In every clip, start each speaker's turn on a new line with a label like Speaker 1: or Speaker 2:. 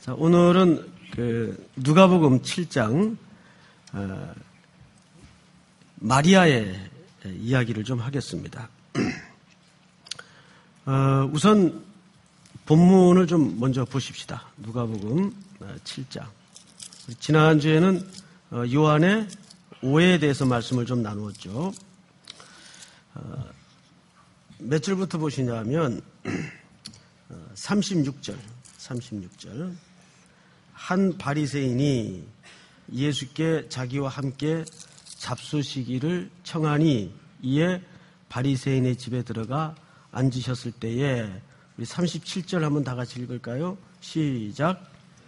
Speaker 1: 자, 오늘은 누가복음 7장 마리아의 이야기를 좀 하겠습니다. 우선 본문을 좀 먼저 보십시다. 누가복음 7장. 지난주에는 요한의 오해에 대해서 말씀을 좀 나누었죠. 몇 절부터 보시냐면 36절. 한 바리새인이 예수께 자기와 함께 잡수시기를 청하니 이에 바리새인의 집에 들어가 앉으셨을 때에 우리 37절 한번 다 같이 읽을까요? 시작.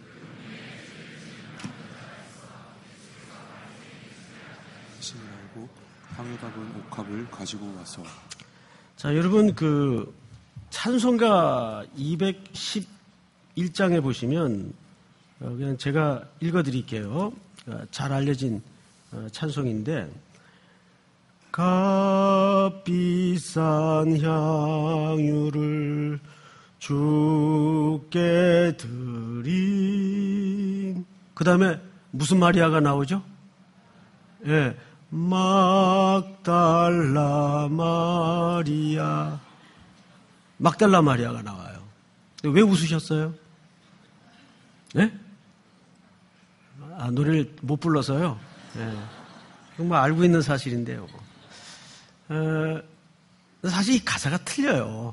Speaker 2: 신이라고 향유 담은 옥합을 가지고 와서.
Speaker 1: 자, 여러분 찬송가 211장에 보시면 그냥 제가 읽어드릴게요. 잘 알려진 찬송인데 값비싼 향유를 주께 드린 그 다음에 무슨 마리아가 나오죠? 예, 막달라 마리아가 나와요. 왜 웃으셨어요? 네? 노래를 못 불러서요. 네. 정말 알고 있는 사실인데요. 사실 이 가사가 틀려요.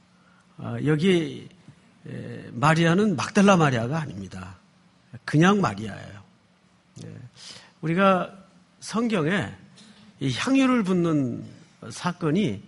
Speaker 1: 여기 마리아는 막달라 마리아가 아닙니다. 그냥 마리아예요. 네. 우리가 성경에 이 향유를 붓는 사건이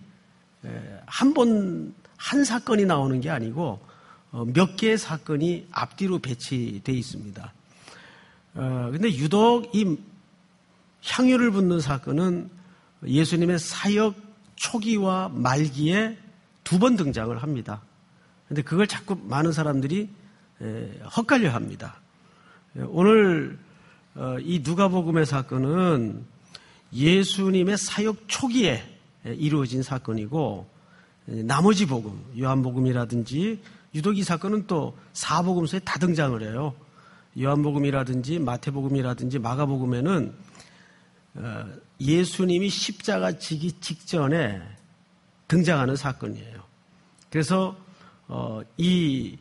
Speaker 1: 한 사건이 나오는 게 아니고 몇 개의 사건이 앞뒤로 배치되어 있습니다. 근데 유독 이 향유를 붓는 사건은 예수님의 사역 초기와 말기에 두 번 등장을 합니다. 근데 그걸 자꾸 많은 사람들이 헛갈려 합니다. 오늘 이 누가복음의 사건은 예수님의 사역 초기에 이루어진 사건이고 나머지 복음, 요한복음이라든지 유독 이 사건은 또 사복음서에 다 등장을 해요. 요한복음이라든지 마태복음이라든지 마가복음에는 예수님이 십자가 지기 직전에 등장하는 사건이에요. 그래서 이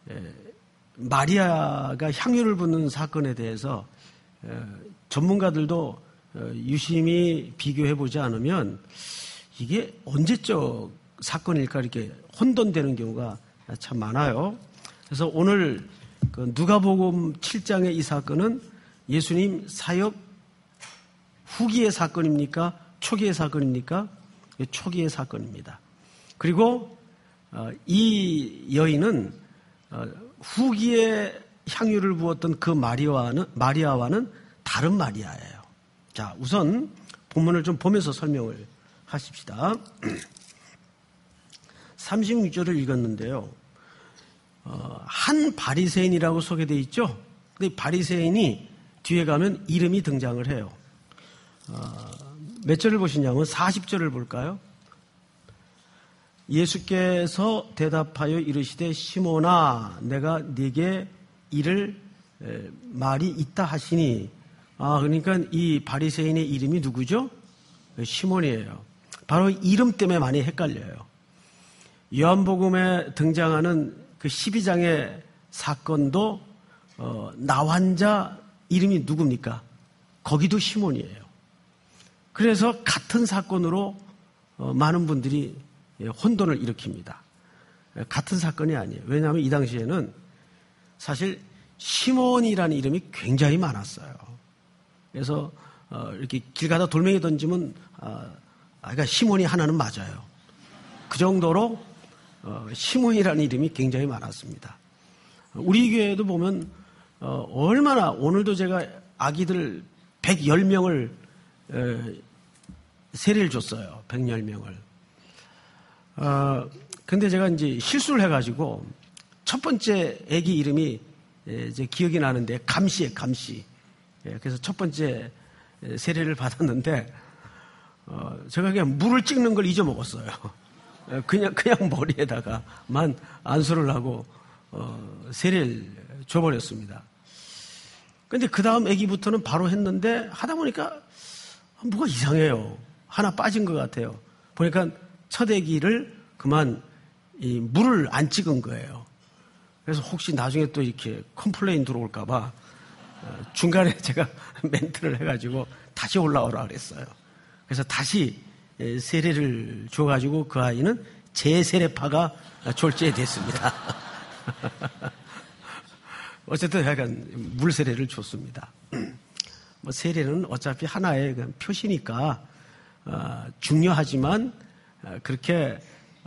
Speaker 1: 마리아가 향유를 붓는 사건에 대해서 전문가들도 유심히 비교해보지 않으면 이게 언제적 사건일까 이렇게 혼돈되는 경우가 참 많아요. 그래서 오늘 누가복음 7장의 이 사건은 예수님 사역 후기의 사건입니까? 초기의 사건입니까? 초기의 사건입니다. 그리고 이 여인은 후기에 향유를 부었던 그 마리아와는 다른 마리아예요. 자, 우선 본문을 좀 보면서 설명을 하십시다. 36절을 읽었는데요. 한 바리새인이라고 소개되어 있죠. 근데 바리새인이 뒤에 가면 이름이 등장을 해요. 몇 절을 보시냐면 40절을 볼까요? 예수께서 대답하여 이르시되 시몬아 내가 네게 이를 말이 있다 하시니 그러니까 이 바리새인의 이름이 누구죠? 시몬이에요. 바로 이름 때문에 많이 헷갈려요. 요한복음에 등장하는 그 12장의 사건도 나환자 이름이 누굽니까? 거기도 시몬이에요. 그래서 같은 사건으로 많은 분들이 혼돈을 일으킵니다. 같은 사건이 아니에요. 왜냐하면 이 당시에는 사실 시몬이라는 이름이 굉장히 많았어요. 그래서 이렇게 길 가다 돌멩이 던지면 그러니까 시몬이 하나는 맞아요. 그 정도로 시몬이라는 이름이 굉장히 많았습니다. 우리 교회도 보면 얼마나 오늘도 제가 아기들 110명을 세례를 줬어요. 110명을. 근데 제가 이제 실수를 해가지고 첫 번째 아기 이름이 이제 기억이 나는데 감시예요, 감시. 그래서 첫 번째 세례를 받았는데 제가 그냥 물을 찍는 걸 잊어먹었어요. 그냥 머리에다가만 안수를 하고 세례를 줘버렸습니다. 근데 그 다음 아기부터는 바로 했는데 하다 보니까 뭐가 이상해요. 하나 빠진 것 같아요. 보니까 첫 아기를 그만 이 물을 안 찍은 거예요. 그래서 혹시 나중에 또 이렇게 컴플레인 들어올까봐 중간에 제가 멘트를 해가지고 다시 올라오라 그랬어요. 그래서 다시 세례를 줘가지고 그 아이는 제 세례파가 졸지됐습니다. 어쨌든 약간 물 세례를 줬습니다. 뭐 세례는 어차피 하나의 표시니까 중요하지만 그렇게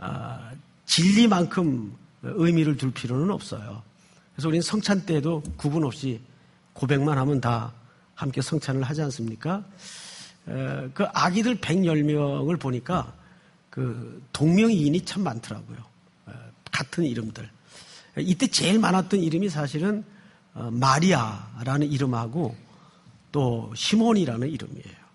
Speaker 1: 진리만큼 의미를 둘 필요는 없어요. 그래서 우리는 성찬 때도 구분 없이 고백만 하면 다 함께 성찬을 하지 않습니까? 그 아기들 110명을 보니까 그 동명이인이 참 많더라고요. 같은 이름들. 이때 제일 많았던 이름이 사실은 마리아라는 이름하고 또 시몬이라는 이름이에요.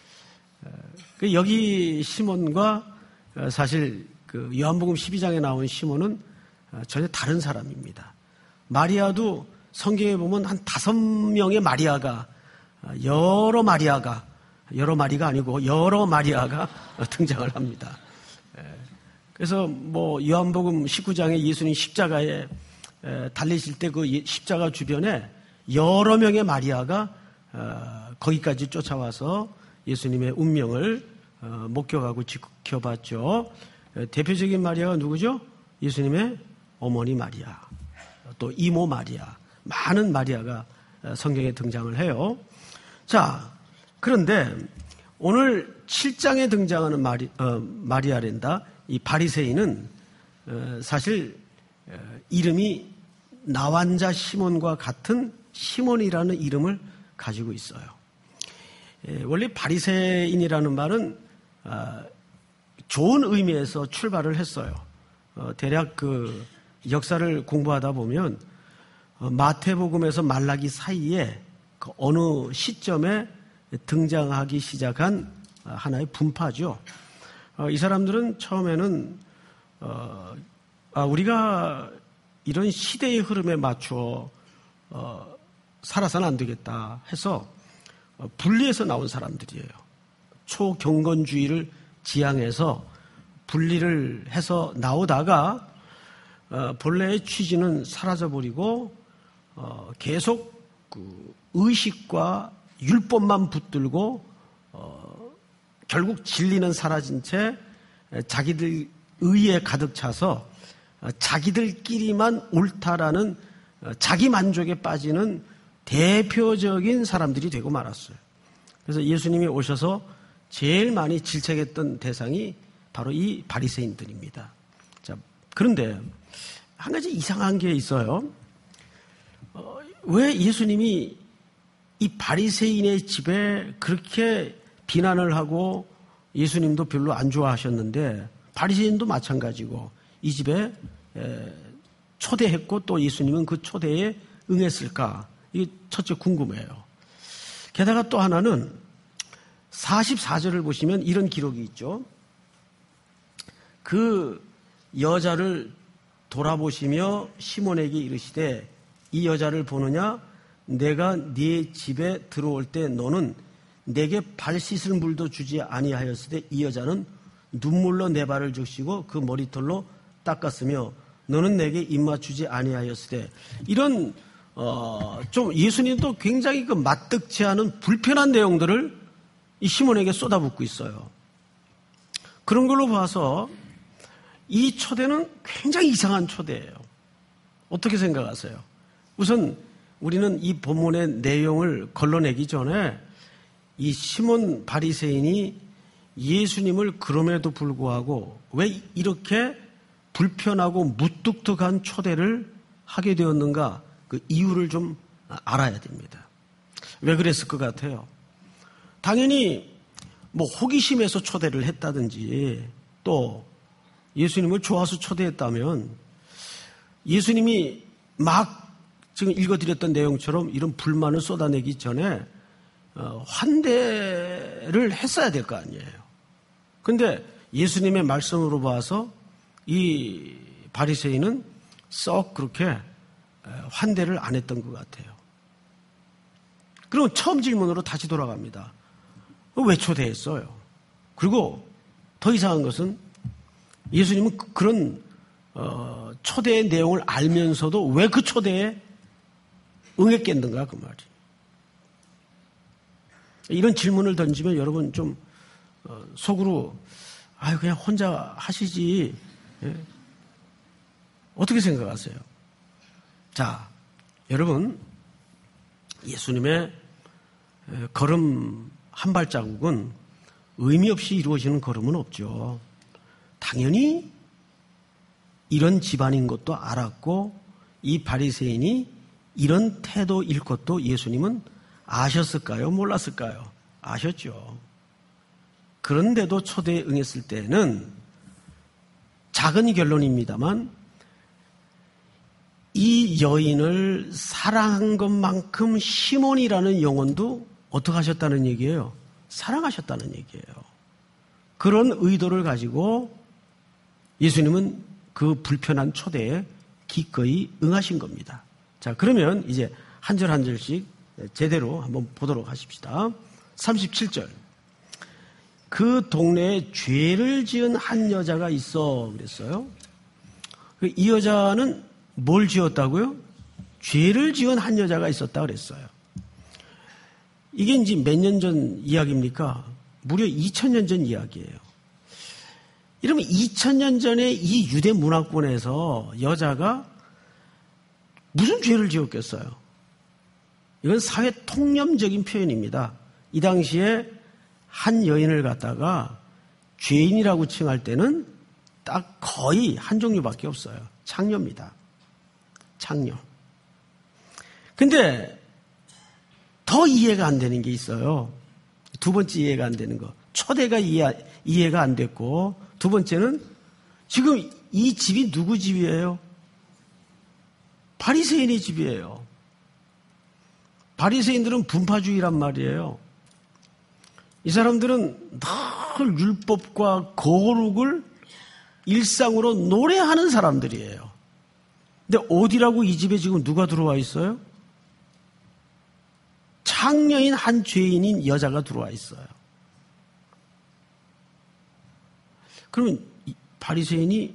Speaker 1: 여기 시몬과 사실 그 요한복음 12장에 나온 시몬은 전혀 다른 사람입니다. 마리아도 성경에 보면 한 5명의 마리아가 여러 마리아가 아니고 여러 마리아가 등장을 합니다. 그래서 뭐 요한복음 19장에 예수님 십자가에 달리실 때 그 십자가 주변에 여러 명의 마리아가 거기까지 쫓아와서 예수님의 운명을 목격하고 지켜봤죠. 대표적인 마리아가 누구죠? 예수님의 어머니 마리아, 또 이모 마리아, 많은 마리아가 성경에 등장을 해요. 자, 그런데 오늘 7장에 등장하는 마리아랜다, 이 바리새인은 사실 이름이 나완자 시몬과 같은 시몬이라는 이름을 가지고 있어요. 원래 바리새인이라는 말은 좋은 의미에서 출발을 했어요. 대략 그 역사를 공부하다 보면 마태복음에서 말라기 사이에 그 어느 시점에 등장하기 시작한 하나의 분파죠. 이 사람들은 처음에는 우리가 이런 시대의 흐름에 맞춰 살아서는 안 되겠다 해서 분리해서 나온 사람들이에요. 초경건주의를 지향해서 분리를 해서 나오다가 본래의 취지는 사라져버리고 계속 그 의식과 율법만 붙들고 결국 진리는 사라진 채 자기들 의에 가득 차서 자기들끼리만 옳다라는 자기 만족에 빠지는 대표적인 사람들이 되고 말았어요. 그래서 예수님이 오셔서 제일 많이 질책했던 대상이 바로 이 바리새인들입니다. 자, 그런데 한 가지 이상한 게 있어요. 왜 예수님이 이 바리새인의 집에 그렇게 비난을 하고 예수님도 별로 안 좋아하셨는데 바리새인도 마찬가지고 이 집에 초대했고 또 예수님은 그 초대에 응했을까? 이게 첫째 궁금해요. 게다가 또 하나는 44절을 보시면 이런 기록이 있죠. 그 여자를 돌아보시며 시몬에게 이르시되 이 여자를 보느냐? 내가 네 집에 들어올 때 너는 내게 발 씻을 물도 주지 아니하였으되 이 여자는 눈물로 내 발을 적시고 그 머리털로 닦았으며 너는 내게 입맞추지 아니하였으되 이런 좀 예수님도 굉장히 그 맞득치 않은 불편한 내용들을 이 시몬에게 쏟아붓고 있어요. 그런 걸로 봐서 이 초대는 굉장히 이상한 초대예요. 어떻게 생각하세요? 우선 우리는 이 본문의 내용을 걸러내기 전에 이 시몬 바리새인이 예수님을 그럼에도 불구하고 왜 이렇게 불편하고 무뚝뚝한 초대를 하게 되었는가 그 이유를 좀 알아야 됩니다. 왜 그랬을 것 같아요? 당연히 뭐 호기심에서 초대를 했다든지 또 예수님을 좋아서 초대했다면 예수님이 막 지금 읽어드렸던 내용처럼 이런 불만을 쏟아내기 전에 환대를 했어야 될 거 아니에요. 그런데 예수님의 말씀으로 봐서 이 바리새인은 썩 그렇게 환대를 안 했던 것 같아요. 그럼 처음 질문으로 다시 돌아갑니다. 왜 초대했어요? 그리고 더 이상한 것은 예수님은 그런 초대의 내용을 알면서도 왜 그 초대에 응했겠는가 그 말이. 이런 질문을 던지면 여러분 좀 속으로 그냥 혼자 하시지. 예? 어떻게 생각하세요? 자, 여러분 예수님의 걸음 한 발자국은 의미 없이 이루어지는 걸음은 없죠. 당연히 이런 집안인 것도 알았고 이 바리새인이 이런 태도일 것도 예수님은 아셨을까요? 몰랐을까요? 아셨죠. 그런데도 초대에 응했을 때는 작은 결론입니다만 이 여인을 사랑한 것만큼 시몬이라는 영혼도 어떻게 하셨다는 얘기예요? 사랑하셨다는 얘기예요. 그런 의도를 가지고 예수님은 그 불편한 초대에 기꺼이 응하신 겁니다. 자, 그러면 이제 한 절 한 절씩 제대로 한번 보도록 하십시다. 37절. 그 동네에 죄를 지은 한 여자가 있어 그랬어요. 이 여자는 뭘 지었다고요? 죄를 지은 한 여자가 있었다 그랬어요. 이게 이제 몇 년 전 이야기입니까? 무려 2000년 전 이야기예요. 이러면 2000년 전에 이 유대 문화권에서 여자가 무슨 죄를 지었겠어요? 이건 사회 통념적인 표현입니다. 이 당시에 한 여인을 갖다가 죄인이라고 칭할 때는 딱 거의 한 종류밖에 없어요. 창녀입니다. 창녀. 근데 더 이해가 안 되는 게 있어요. 두 번째 이해가 안 되는 거. 초대가 이해가 안 됐고, 두 번째는 지금 이 집이 누구 집이에요? 바리새인의 집이에요. 바리새인들은 분파주의란 말이에요. 이 사람들은 늘 율법과 거룩을 일상으로 노래하는 사람들이에요. 근데 어디라고 이 집에 지금 누가 들어와 있어요? 창녀인 한 죄인인 여자가 들어와 있어요. 그러면 바리새인이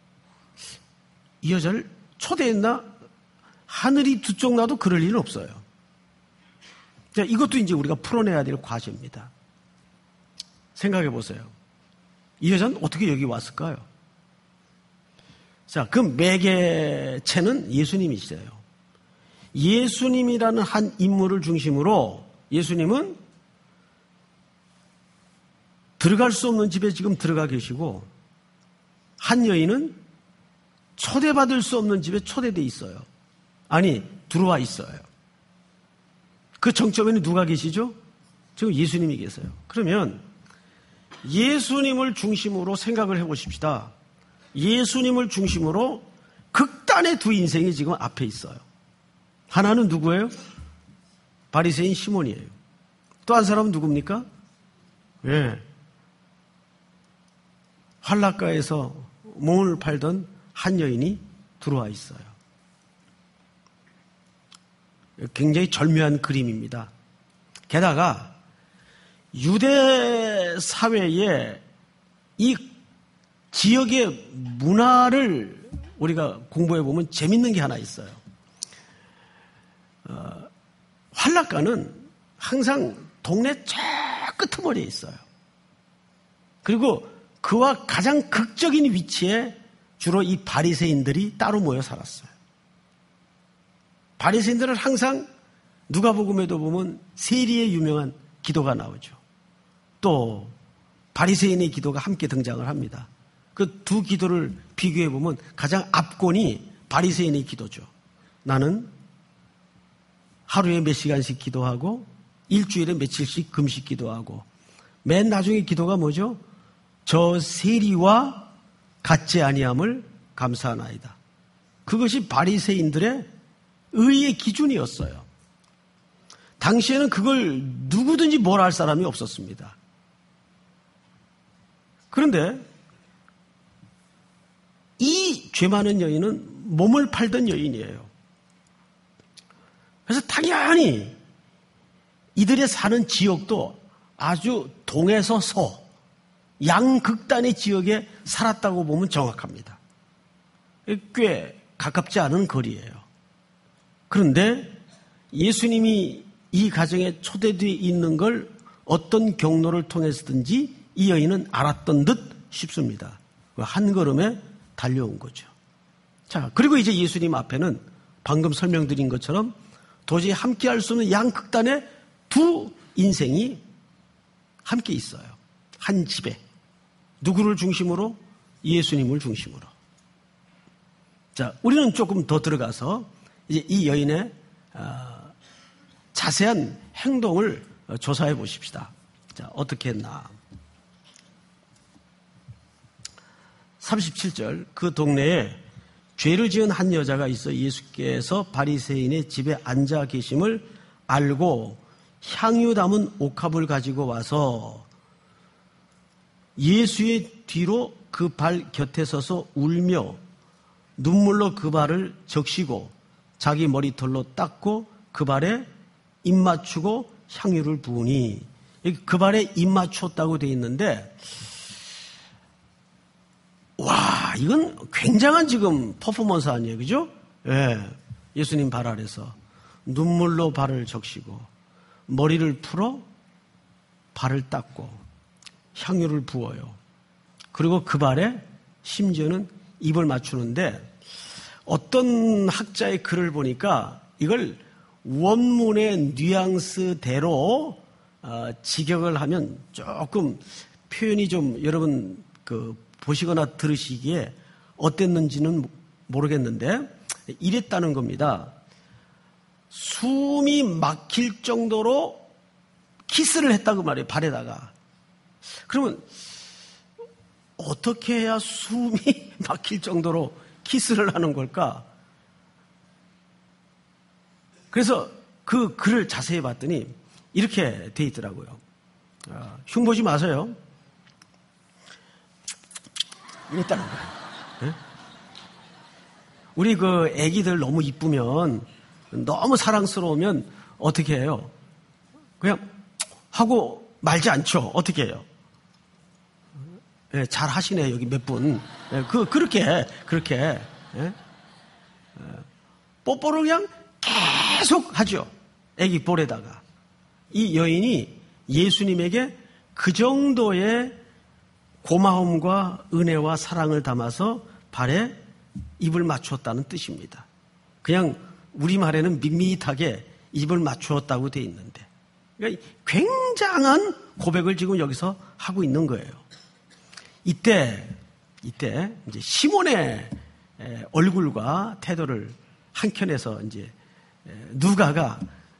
Speaker 1: 이 여자를 초대했나? 하늘이 두 쪽 나도 그럴 일은 없어요. 자, 이것도 이제 우리가 풀어내야 될 과제입니다. 생각해 보세요. 이 여자는 어떻게 여기 왔을까요? 자, 그 매개체는 예수님이시세요. 예수님이라는 한 인물을 중심으로 예수님은 들어갈 수 없는 집에 지금 들어가 계시고 한 여인은 초대받을 수 없는 집에 초대돼 있어요. 아니, 들어와 있어요. 그 정점에는 누가 계시죠? 지금 예수님이 계세요. 그러면 예수님을 중심으로 생각을 해보십시다. 예수님을 중심으로 극단의 두 인생이 지금 앞에 있어요. 하나는 누구예요? 바리새인 시몬이에요. 또 한 사람은 누굽니까? 예. 환락가에서 몸을 팔던 한 여인이 들어와 있어요. 굉장히 절묘한 그림입니다. 게다가 유대 사회의 이 지역의 문화를 우리가 공부해 보면 재밌는 게 하나 있어요. 환락가는 항상 동네 저 끄트머리에 있어요. 그리고 그와 가장 극적인 위치에 주로 이 바리새인들이 따로 모여 살았어요. 바리새인들은 항상 누가복음에도 보면 세리의 유명한 기도가 나오죠. 또 바리새인의 기도가 함께 등장을 합니다. 그 두 기도를 비교해 보면 가장 앞권이 바리새인의 기도죠. 나는 하루에 몇 시간씩 기도하고 일주일에 며칠씩 금식 기도하고 맨 나중에 기도가 뭐죠? 저 세리와 같지 아니함을 감사하나이다. 그것이 바리새인들의 의의 기준이었어요. 당시에는 그걸 누구든지 뭘 할 사람이 없었습니다. 그런데 이 죄 많은 여인은 몸을 팔던 여인이에요. 당연히 이들의 사는 지역도 아주 동에서 서, 양극단의 지역에 살았다고 보면 정확합니다. 꽤 가깝지 않은 거리예요. 그런데 예수님이 이 가정에 초대되어 있는 걸 어떤 경로를 통해서든지 이 여인은 알았던 듯 싶습니다. 한 걸음에 달려온 거죠. 자, 그리고 이제 예수님 앞에는 방금 설명드린 것처럼 도저히 함께 할 수 없는 양극단의 두 인생이 함께 있어요. 한 집에. 누구를 중심으로? 예수님을 중심으로. 자, 우리는 조금 더 들어가서 이제 이 여인의 자세한 행동을 조사해 보십시다. 자, 어떻게 했나. 37절, 그 동네에 죄를 지은 한 여자가 있어 예수께서 바리새인의 집에 앉아 계심을 알고 향유 담은 옥합을 가지고 와서 예수의 뒤로 그 발 곁에 서서 울며 눈물로 그 발을 적시고 자기 머리털로 닦고 그 발에 입 맞추고 향유를 부으니, 그 발에 입 맞췄다고 되어 있는데, 와, 이건 굉장한 지금 퍼포먼스 아니에요, 그죠? 예, 예수님 발 아래서 눈물로 발을 적시고 머리를 풀어 발을 닦고 향유를 부어요. 그리고 그 발에 심지어는 입을 맞추는데, 어떤 학자의 글을 보니까 이걸 원문의 뉘앙스대로 직역을 하면 조금 표현이 좀 여러분 보시거나 들으시기에 어땠는지는 모르겠는데 이랬다는 겁니다. 숨이 막힐 정도로 키스를 했다고 말이에요, 발에다가. 그러면 어떻게 해야 숨이 막힐 정도로 키스를 하는 걸까? 그래서 그 글을 자세히 봤더니 이렇게 돼 있더라고요. 흉보지 마세요. 이랬다는 거예요. 네? 우리 그 애기들 너무 이쁘면, 너무 사랑스러우면 어떻게 해요? 그냥 하고 말지 않죠. 어떻게 해요? 네, 잘 하시네, 여기 몇 분. 네, 그렇게. 네? 뽀뽀를 그냥 계속 하죠. 애기 볼에다가. 이 여인이 예수님에게 그 정도의 고마움과 은혜와 사랑을 담아서 발에 입을 맞추었다는 뜻입니다. 그냥 우리말에는 밋밋하게 입을 맞추었다고 되어 있는데, 그러니까 굉장한 고백을 지금 여기서 하고 있는 거예요. 이때 이제 시몬의 얼굴과 태도를 한켠에서 이제 누가가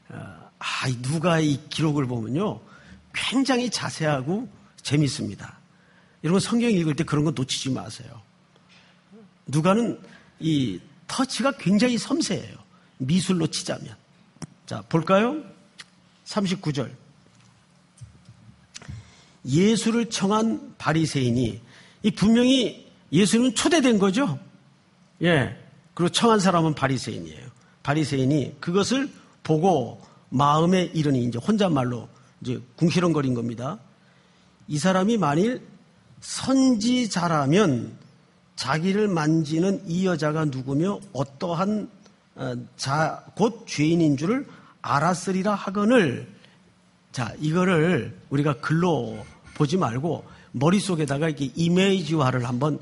Speaker 1: 누가의 기록을 보면요, 굉장히 자세하고 재밌습니다. 여러분 성경 읽을 때 그런 거 놓치지 마세요. 누가는 이 터치가 굉장히 섬세해요. 미술로 치자면. 자, 볼까요? 39절. 예수를 청한 바리새인이, 이 분명히 예수는 초대된 거죠. 예. 그리고 청한 사람은 바리새인이에요. 바리새인이 그것을 보고 마음에 이르니, 이제 혼잣말로 이제 궁시렁거린 겁니다. 이 사람이 만일 선지자라면 자기를 만지는 이 여자가 누구며 어떠한 곧 죄인인 줄을 알았으리라 하거늘. 자, 이거를 우리가 글로 보지 말고 머릿속에다가 이렇게 이미지화를 한번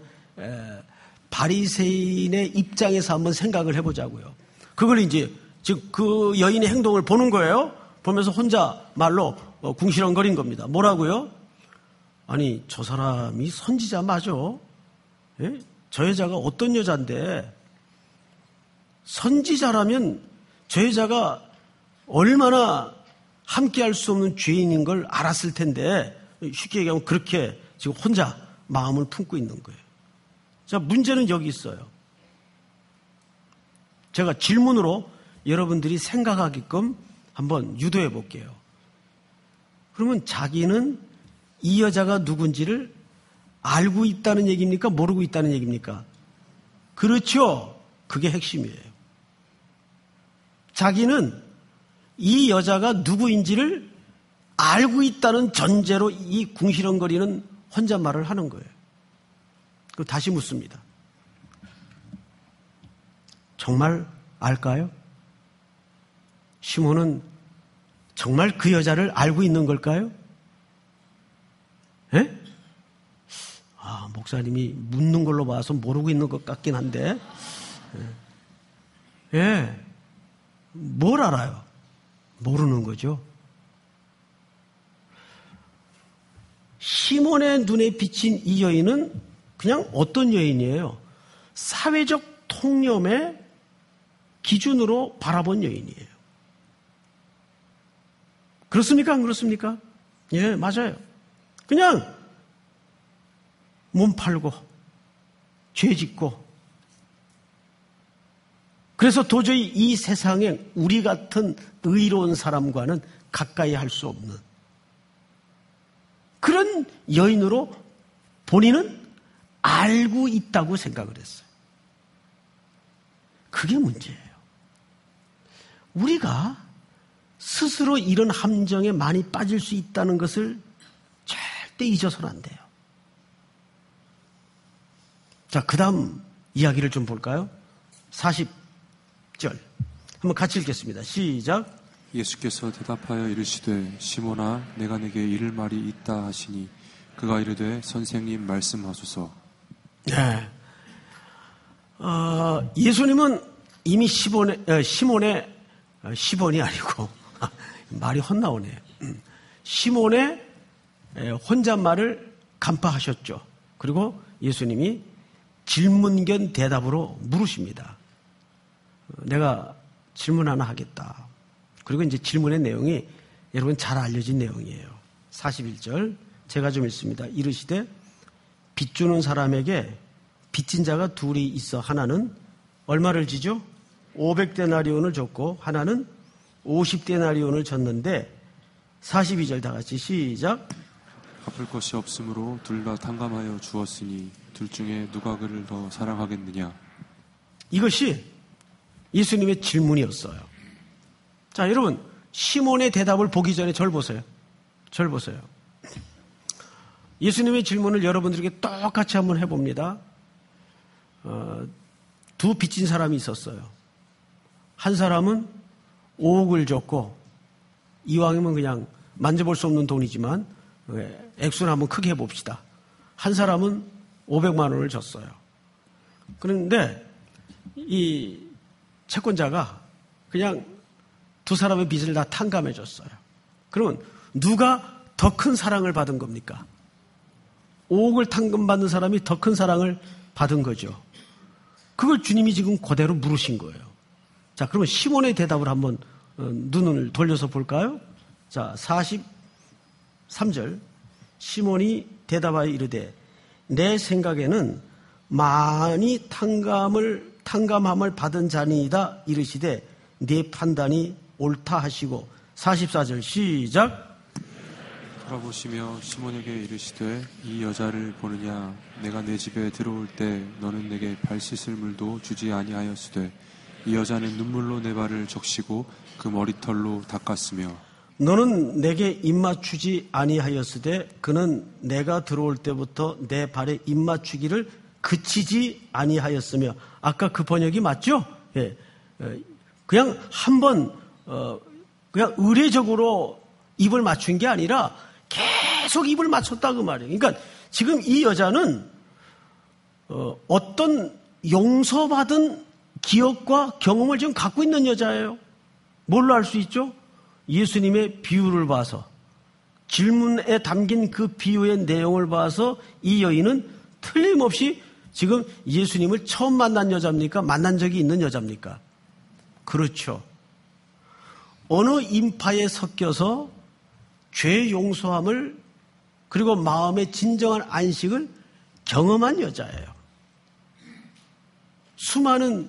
Speaker 1: 바리새인의 입장에서 한번 생각을 해보자고요. 그걸 이제 즉 그 여인의 행동을 보는 거예요. 보면서 혼자 말로 궁시렁거린 겁니다. 뭐라고요? 아니, 저 사람이 선지자 맞아? 예? 저 여자가 어떤 여잔데, 선지자라면 저 여자가 얼마나 함께할 수 없는 죄인인 걸 알았을 텐데, 쉽게 얘기하면 그렇게 지금 혼자 마음을 품고 있는 거예요. 자, 문제는 여기 있어요. 제가 질문으로 여러분들이 생각하게끔 한번 유도해 볼게요. 그러면 자기는 이 여자가 누군지를 알고 있다는 얘기입니까? 모르고 있다는 얘기입니까? 그렇죠. 그게 핵심이에요. 자기는 이 여자가 누구인지를 알고 있다는 전제로 이 궁시렁거리는 혼잣말을 하는 거예요. 그럼 다시 묻습니다. 정말 알까요? 시몬은 정말 그 여자를 알고 있는 걸까요? 예? 목사님이 묻는 걸로 봐서 모르고 있는 것 같긴 한데, 예. 뭘 알아요? 모르는 거죠. 시몬의 눈에 비친 이 여인은 그냥 어떤 여인이에요? 사회적 통념의 기준으로 바라본 여인이에요. 그렇습니까? 안 그렇습니까? 예, 맞아요. 그냥 몸 팔고 죄 짓고 그래서 도저히 이 세상에 우리 같은 의로운 사람과는 가까이 할 수 없는 그런 여인으로 본인은 알고 있다고 생각을 했어요. 그게 문제예요. 우리가 스스로 이런 함정에 많이 빠질 수 있다는 것을 절대 잊어서는 안 돼요. 자, 그 다음 이야기를 좀 볼까요? 40절. 한번 같이 읽겠습니다. 시작.
Speaker 2: 예수께서 대답하여 이르시되 시몬아 내가 내게 이를 말이 있다 하시니 그가 이르되 선생님 말씀하소서.
Speaker 1: 네. 예수님은 이미 시몬이 아니고 말이 헛나오네요. 시몬의 혼잣말을 간파하셨죠. 그리고 예수님이 질문 겸 대답으로 물으십니다. 내가 질문 하나 하겠다. 그리고 이제 질문의 내용이 여러분 잘 알려진 내용이에요. 41절 제가 좀 읽습니다. 이르시되 빚 주는 사람에게 빚진 자가 둘이 있어 하나는 얼마를 지죠? 500데나리온을 줬고 하나는 50데나리온을 줬는데 42절 다 같이 시작.
Speaker 2: 갚을 것이 없으므로 둘 다 탕감하여 주었으니 둘 중에 누가 그를 더 사랑하겠느냐. 이것이
Speaker 1: 예수님의 질문이었어요. 자, 여러분 시몬의 대답을 보기 전에 절 보세요. 절 보세요. 예수님의 질문을 여러분들에게 똑같이 한번 해봅니다. 두 빚진 사람이 있었어요. 한 사람은 5억을 줬고 이왕이면 그냥 만져볼 수 없는 돈이지만 액수는 한번 크게 해봅시다. 한 사람은 500만 원을 줬어요. 그런데 이 채권자가 그냥 두 사람의 빚을 다 탕감해 줬어요. 그러면 누가 더 큰 사랑을 받은 겁니까? 5억을 탕감받는 사람이 더 큰 사랑을 받은 거죠. 그걸 주님이 지금 그대로 물으신 거예요. 자, 그러면 시몬의 대답을 한번 눈을 돌려서 볼까요? 자, 43절. 시몬이 대답하여 이르되 내 생각에는 많이 탕감함을 받은 자니이다 이르시되 네 판단이 옳다 하시고 44절 시작.
Speaker 2: 돌아보시며 시몬에게 이르시되 이 여자를 보느냐 내가 내 집에 들어올 때 너는 내게 발 씻을 물도 주지 아니하였으되 이 여자는 눈물로 내 발을 적시고 그 머리털로 닦았으며
Speaker 1: 너는 내게 입맞추지 아니하였으되 그는 내가 들어올 때부터 내 발에 입맞추기를 그치지 아니하였으며. 아까 그 번역이 맞죠? 예. 그냥 한번 그냥 의례적으로 입을 맞춘 게 아니라 계속 입을 맞췄다 그 말이에요. 그러니까 지금 이 여자는 어떤 용서받은 기억과 경험을 지금 갖고 있는 여자예요. 뭘로 알 수 있죠? 예수님의 비유를 봐서, 질문에 담긴 그 비유의 내용을 봐서 이 여인은 틀림없이 지금 예수님을 처음 만난 여자입니까? 만난 적이 있는 여자입니까? 그렇죠. 어느 인파에 섞여서 죄 용서함을 그리고 마음의 진정한 안식을 경험한 여자예요. 수많은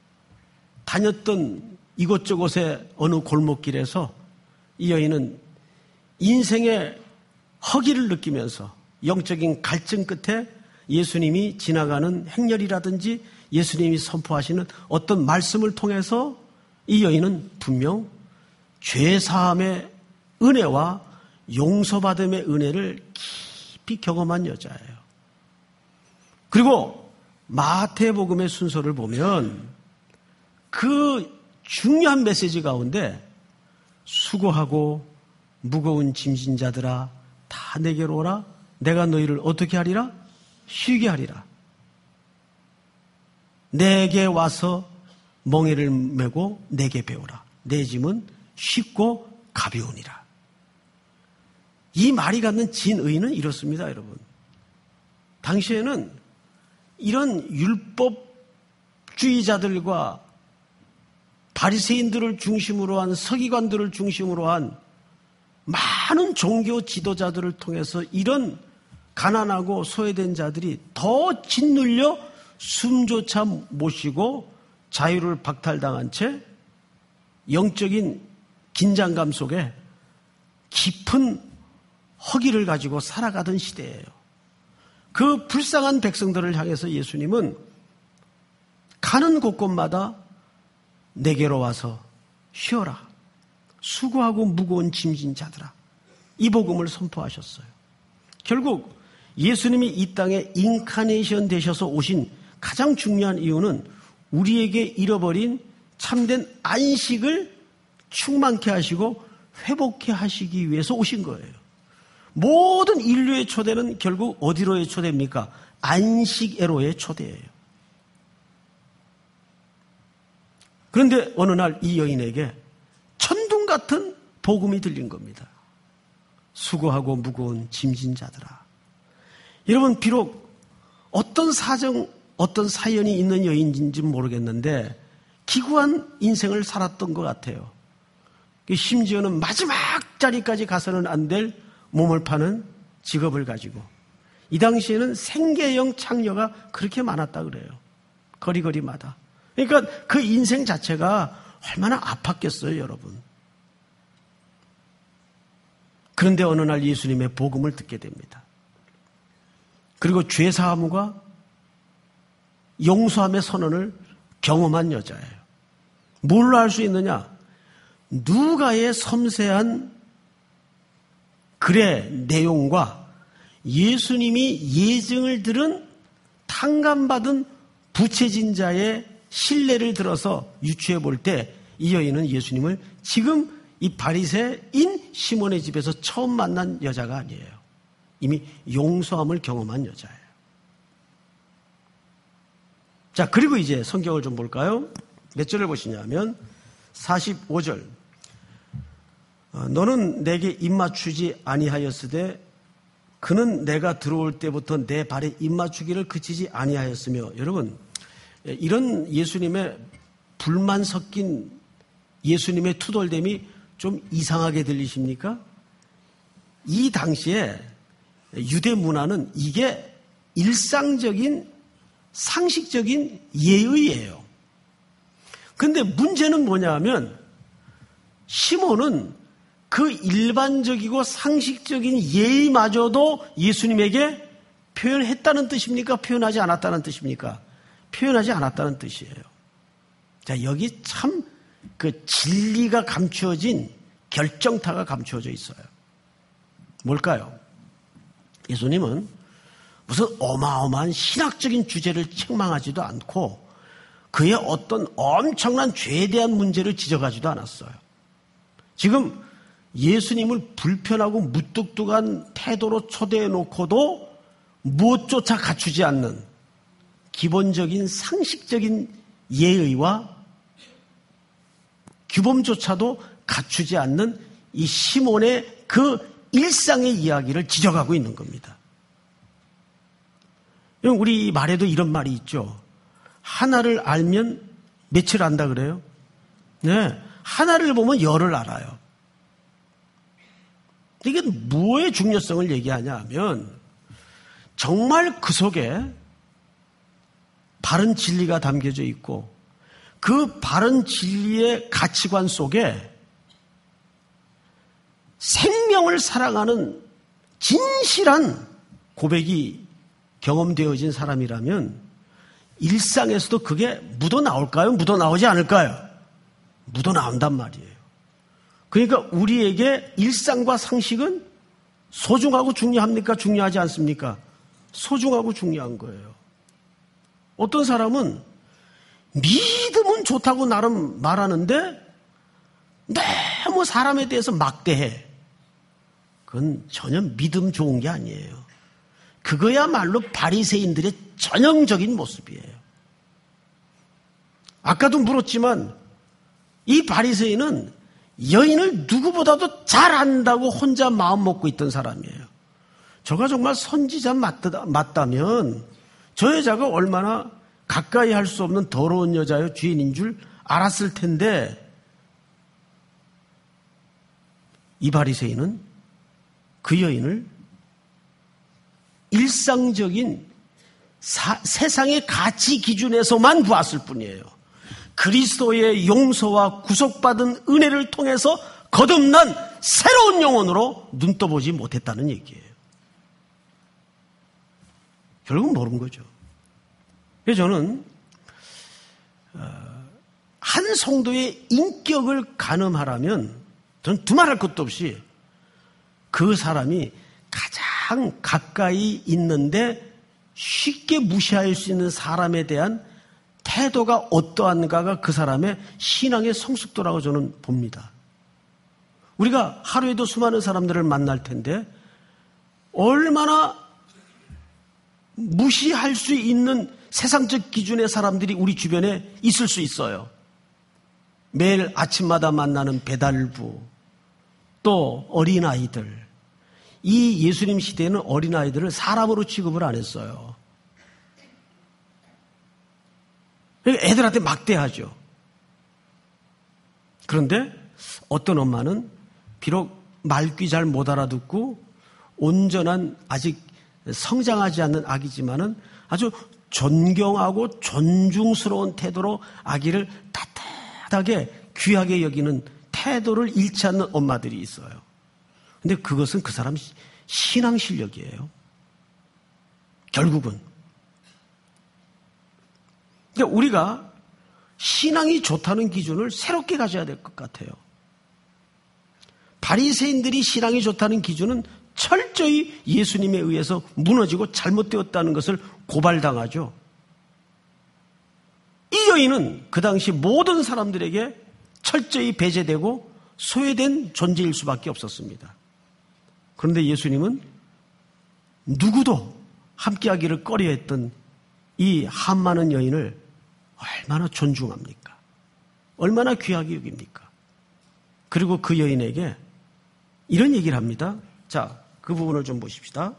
Speaker 1: 다녔던 이곳저곳의 어느 골목길에서 이 여인은 인생의 허기를 느끼면서 영적인 갈증 끝에 예수님이 지나가는 행렬이라든지 예수님이 선포하시는 어떤 말씀을 통해서 이 여인은 분명 죄사함의 은혜와 용서받음의 은혜를 깊이 경험한 여자예요. 그리고 마태복음의 순서를 보면 그 중요한 메시지 가운데 수고하고 무거운 짐진 자들아 다 내게로 오라. 내가 너희를 어떻게 하리라? 쉬게 하리라. 내게 와서 멍에를 메고 내게 배우라. 내 짐은 쉽고 가벼우니라. 이 말이 갖는 진의는 이렇습니다, 여러분. 당시에는 이런 율법주의자들과 바리새인들을 중심으로 한 서기관들을 중심으로 한 많은 종교 지도자들을 통해서 이런 가난하고 소외된 자들이 더 짓눌려 숨조차 못 쉬고 자유를 박탈당한 채 영적인 긴장감 속에 깊은 허기를 가지고 살아가던 시대예요. 그 불쌍한 백성들을 향해서 예수님은 가는 곳곳마다 내게로 와서 쉬어라. 수고하고 무거운 짐진 자들아. 이 복음을 선포하셨어요. 결국 예수님이 이 땅에 인카네이션 되셔서 오신 가장 중요한 이유는 우리에게 잃어버린 참된 안식을 충만케 하시고 회복케 하시기 위해서 오신 거예요. 모든 인류의 초대는 결국 어디로의 초대입니까? 안식애로의 초대예요. 그런데 어느 날 이 여인에게 천둥 같은 복음이 들린 겁니다. 수고하고 무거운 짐진 자들아. 여러분, 비록 어떤 사정, 어떤 사연이 있는 여인인지 모르겠는데 기구한 인생을 살았던 것 같아요. 심지어는 마지막 자리까지 가서는 안 될 몸을 파는 직업을 가지고 이 당시에는 생계형 창녀가 그렇게 많았다 그래요. 거리거리마다. 그러니까 그 인생 자체가 얼마나 아팠겠어요, 여러분. 그런데 어느 날 예수님의 복음을 듣게 됩니다. 그리고 죄사함과 용서함의 선언을 경험한 여자예요. 뭘로 알 수 있느냐? 누가의 섬세한 글의 내용과 예수님이 예증을 들은 탕감받은 부채진자의 신뢰를 들어서 유추해 볼 때 이 여인은 예수님을 지금 이 바리새인 시몬의 집에서 처음 만난 여자가 아니에요. 이미 용서함을 경험한 여자예요. 자, 그리고 이제 성경을 좀 볼까요? 몇 절을 보시냐면 45절. 너는 내게 입맞추지 아니하였으되 그는 내가 들어올 때부터 내 발에 입맞추기를 그치지 아니하였으며. 여러분, 이런 예수님의 불만 섞인 예수님의 투덜댐이 좀 이상하게 들리십니까? 이 당시에 유대 문화는 이게 일상적인 상식적인 예의예요. 그런데 문제는 뭐냐 하면 시몬은 그 일반적이고 상식적인 예의마저도 예수님에게 표현했다는 뜻입니까? 표현하지 않았다는 뜻입니까? 표현하지 않았다는 뜻이에요. 자, 여기 참 그 진리가 감추어진 결정타가 감추어져 있어요. 뭘까요? 예수님은 무슨 어마어마한 신학적인 주제를 책망하지도 않고 그의 어떤 엄청난 죄에 대한 문제를 지적하지도 않았어요. 지금 예수님을 불편하고 무뚝뚝한 태도로 초대해 놓고도 무엇조차 갖추지 않는 기본적인 상식적인 예의와 규범조차도 갖추지 않는 이 시몬의 그 일상의 이야기를 지적하고 있는 겁니다. 우리 말에도 이런 말이 있죠. 하나를 알면 몇을 안다 그래요? 네, 하나를 보면 열을 알아요. 이게 뭐의 중요성을 얘기하냐 하면 정말 그 속에 바른 진리가 담겨져 있고 그 바른 진리의 가치관 속에 생명을 사랑하는 진실한 고백이 경험되어진 사람이라면 일상에서도 그게 묻어나올까요? 묻어나오지 않을까요? 묻어나온단 말이에요. 그러니까 우리에게 일상과 상식은 소중하고 중요합니까? 중요하지 않습니까? 소중하고 중요한 거예요. 어떤 사람은 믿음은 좋다고 나름 말하는데 너무 사람에 대해서 막대해. 그건 전혀 믿음 좋은 게 아니에요. 그거야말로 바리새인들의 전형적인 모습이에요. 아까도 물었지만 이 바리새인은 여인을 누구보다도 잘 안다고 혼자 마음 먹고 있던 사람이에요. 저가 정말 선지자 맞다면 저 여자가 얼마나 가까이 할 수 없는 더러운 여자요 죄인인 줄 알았을 텐데 이 바리새인은 그 여인을 일상적인 세상의 가치 기준에서만 보았을 뿐이에요. 그리스도의 용서와 구속받은 은혜를 통해서 거듭난 새로운 영혼으로 눈 떠보지 못했다는 얘기예요. 결국 모른 거죠. 그래서 저는 한 성도의 인격을 가늠하라면 저는 두말할 것도 없이 그 사람이 가장 가까이 있는데 쉽게 무시할 수 있는 사람에 대한 태도가 어떠한가가 그 사람의 신앙의 성숙도라고 저는 봅니다. 우리가 하루에도 수많은 사람들을 만날 텐데 얼마나 무시할 수 있는 세상적 기준의 사람들이 우리 주변에 있을 수 있어요. 매일 아침마다 만나는 배달부, 또 어린아이들. 이 예수님 시대에는 어린아이들을 사람으로 취급을 안 했어요. 애들한테 막대하죠. 그런데 어떤 엄마는 비록 말귀 잘 못 알아듣고 온전한 아직 성장하지 않는 아기지만은 아주 존경하고 존중스러운 태도로 아기를 따뜻하게 귀하게 여기는 태도를 잃지 않는 엄마들이 있어요. 근데 그것은 그 사람 신앙 실력이에요. 결국은. 그러니까 우리가 신앙이 좋다는 기준을 새롭게 가져야 될 것 같아요. 바리새인들이 신앙이 좋다는 기준은 철저히 예수님에 의해서 무너지고 잘못되었다는 것을 고발당하죠. 이 여인은 그 당시 모든 사람들에게 철저히 배제되고 소외된 존재일 수밖에 없었습니다. 그런데 예수님은 누구도 함께하기를 꺼려했던 이 한 많은 여인을 얼마나 존중합니까? 얼마나 귀하게 여깁니까? 그리고 그 여인에게 이런 얘기를 합니다. 자, 그 부분을 좀 보십시다.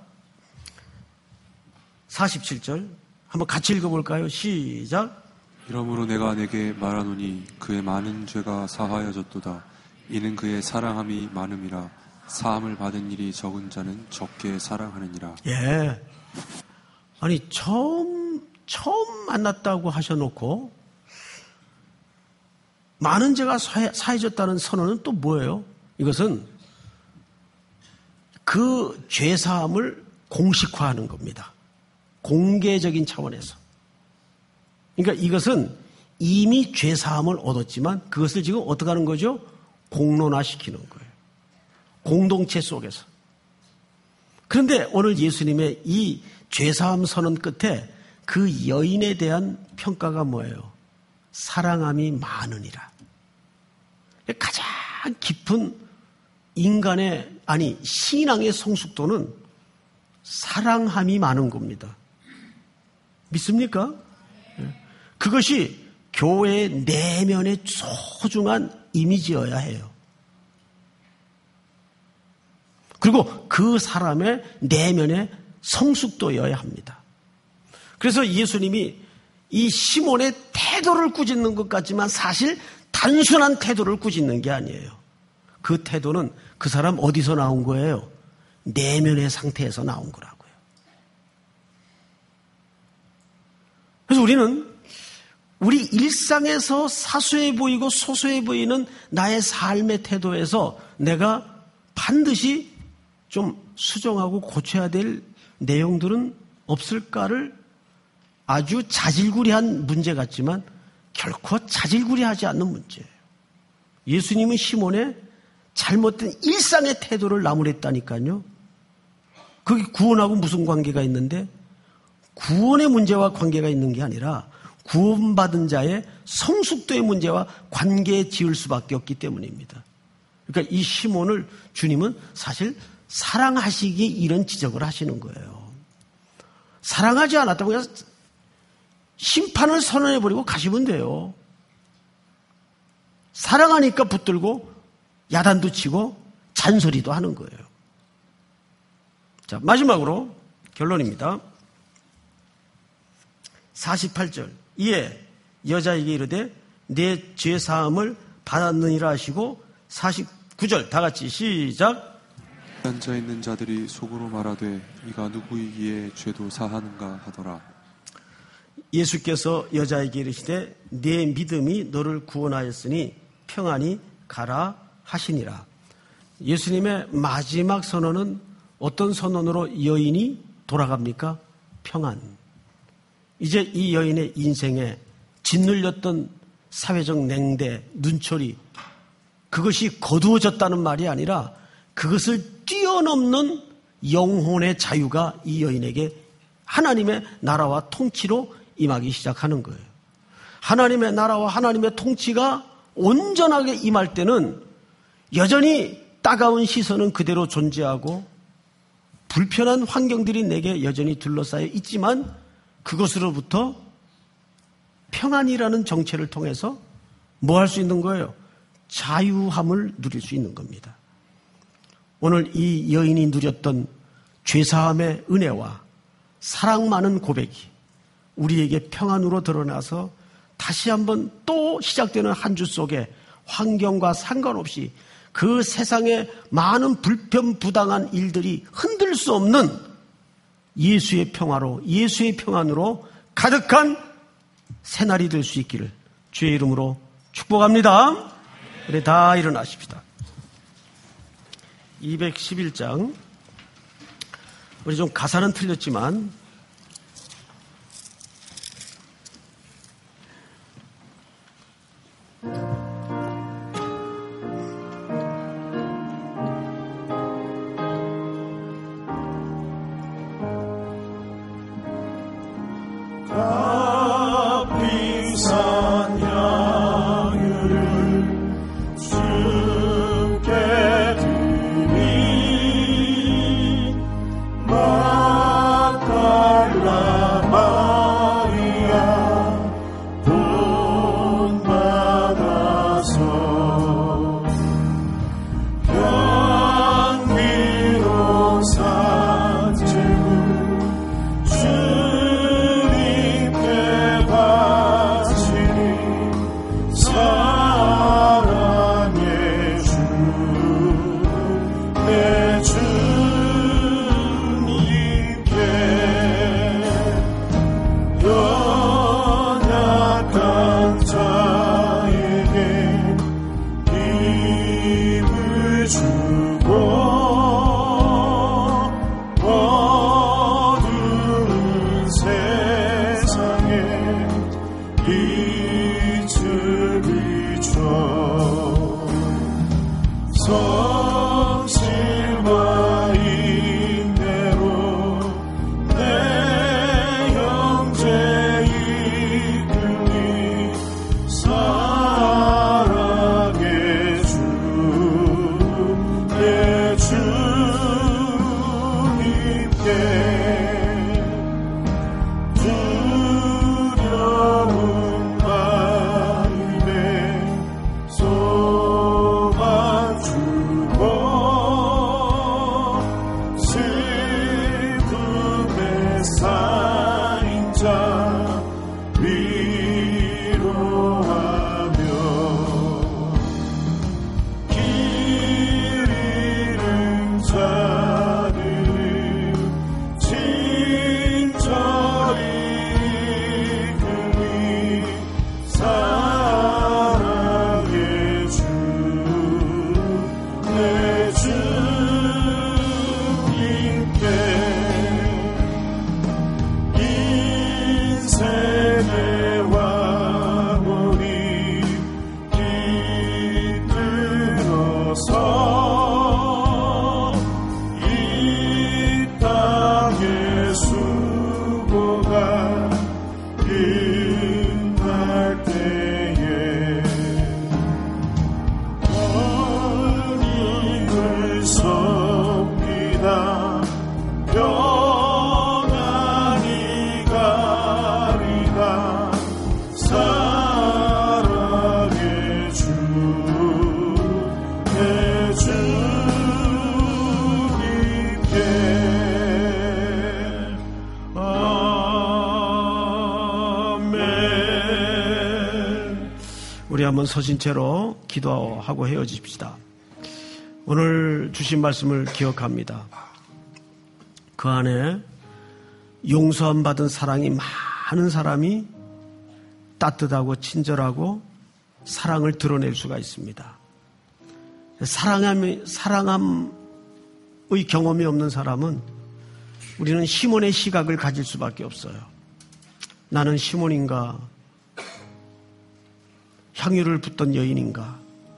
Speaker 1: 47절 한번 같이 읽어볼까요? 시작.
Speaker 2: 이러므로 내가 내게 말하노니 그의 많은 죄가 사하여졌도다. 이는 그의 사랑함이 많음이라. 사함을 받은 일이 적은 자는 적게 사랑하느니라.
Speaker 1: 예. 아니 처음 만났다고 하셔놓고 많은 죄가 사해졌다는 선언은 또 뭐예요? 이것은 그 죄사함을 공식화하는 겁니다. 공개적인 차원에서. 그러니까 이것은 이미 죄사함을 얻었지만 그것을 지금 어떻게 하는 거죠? 공론화시키는 거예요. 공동체 속에서. 그런데 오늘 예수님의 이 죄사함 선언 끝에 그 여인에 대한 평가가 뭐예요? 사랑함이 많으니라. 가장 깊은 인간의, 아니 신앙의 성숙도는 사랑함이 많은 겁니다. 믿습니까? 그것이 교회의 내면의 소중한 이미지여야 해요. 그리고 그 사람의 내면의 성숙도여야 합니다. 그래서 예수님이 이 시몬의 태도를 꾸짖는 것 같지만 사실 단순한 태도를 꾸짖는 게 아니에요. 그 태도는 그 사람 어디서 나온 거예요? 내면의 상태에서 나온 거라고요. 그래서 우리는 우리 일상에서 사소해 보이고 소소해 보이는 나의 삶의 태도에서 내가 반드시 좀 수정하고 고쳐야 될 내용들은 없을까를 아주 자질구레한 문제 같지만 결코 자질구레하지 않는 문제예요. 예수님은 시몬의 잘못된 일상의 태도를 나무랬다니까요. 그게 구원하고 무슨 관계가 있는데, 구원의 문제와 관계가 있는 게 아니라 구원받은 자의 성숙도의 문제와 관계에 지을 수밖에 없기 때문입니다. 그러니까 이 시몬을 주님은 사실 사랑하시기에 이런 지적을 하시는 거예요. 사랑하지 않았다고 그냥 심판을 선언해버리고 가시면 돼요. 사랑하니까 붙들고 야단도 치고 잔소리도 하는 거예요. 자, 마지막으로 결론입니다. 48절. 이에 여자에게 이르되 내 죄 사함을 받았느니라 하시고, 49절 다 같이 시작.
Speaker 2: 앉아 있는 자들이 속으로 말하되 이가 누구이기에 죄도 사하는가 하더라.
Speaker 1: 예수께서 여자에게 이르시되 내 믿음이 너를 구원하였으니 평안히 가라 하시니라. 예수님의 마지막 선언은 어떤 선언으로 여인이 돌아갑니까? 평안. 이제 이 여인의 인생에 짓눌렸던 사회적 냉대, 눈초리, 그것이 거두어졌다는 말이 아니라 그것을 뛰어넘는 영혼의 자유가 이 여인에게 하나님의 나라와 통치로 임하기 시작하는 거예요. 하나님의 나라와 하나님의 통치가 온전하게 임할 때는 여전히 따가운 시선은 그대로 존재하고 불편한 환경들이 내게 여전히 둘러싸여 있지만 그것으로부터 평안이라는 정체를 통해서 뭐 할 수 있는 거예요? 자유함을 누릴 수 있는 겁니다. 오늘 이 여인이 누렸던 죄사함의 은혜와 사랑 많은 고백이 우리에게 평안으로 드러나서 다시 한번 또 시작되는 한 주 속에 환경과 상관없이 그 세상의 많은 불편부당한 일들이 흔들 수 없는 예수의 평화로, 예수의 평안으로 가득한 새날이 될 수 있기를 주의 이름으로 축복합니다. 우리 다 일어나십시다. 211장. 우리 좀 가사는 틀렸지만
Speaker 3: 서 평안히 가리라 사랑의 주 내 주님께 아멘.
Speaker 1: 우리 한번 서신 채로 기도하고 헤어집시다. 오늘 주신 말씀을 기억합니다. 그 안에 용서함 받은 사랑이 많은 사람이 따뜻하고 친절하고 사랑을 드러낼 수가 있습니다. 사랑함의 경험이 없는 사람은 우리는 시몬의 시각을 가질 수밖에 없어요. 나는 시몬인가? 향유를 붓던 여인인가?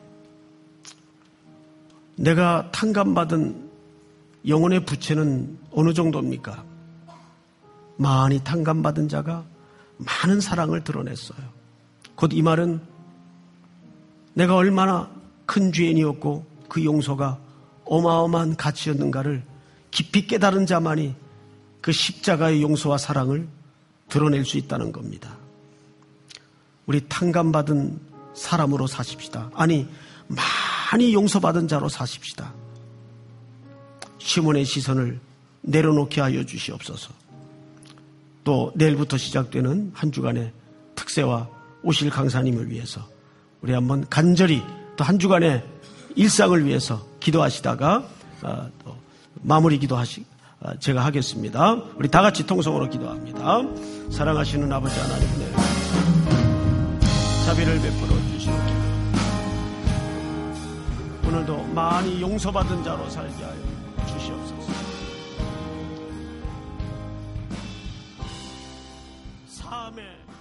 Speaker 1: 내가 탕감받은 영혼의 부채는 어느 정도입니까? 많이 탕감받은 자가 많은 사랑을 드러냈어요. 곧 이 말은 내가 얼마나 큰 죄인이었고 그 용서가 어마어마한 가치였는가를 깊이 깨달은 자만이 그 십자가의 용서와 사랑을 드러낼 수 있다는 겁니다. 우리 탕감받은 사람으로 사십시다. 아니, 많이 용서받은 자로 사십시다. 시몬의 시선을 내려놓게 하여 주시옵소서. 또 내일부터 시작되는 한 주간의 특세와 오실 강사님을 위해서 우리 한번 간절히 또 한 주간의 일상을 위해서 기도하시다가 또 마무리 제가 하겠습니다. 우리 다 같이 통성으로 기도합니다. 사랑하시는 아버지 하나님, 네, 자비를 베풀어 주시옵소서. 오늘도 많이 용서받은 자로 살게 하여 주시옵소서. 삶의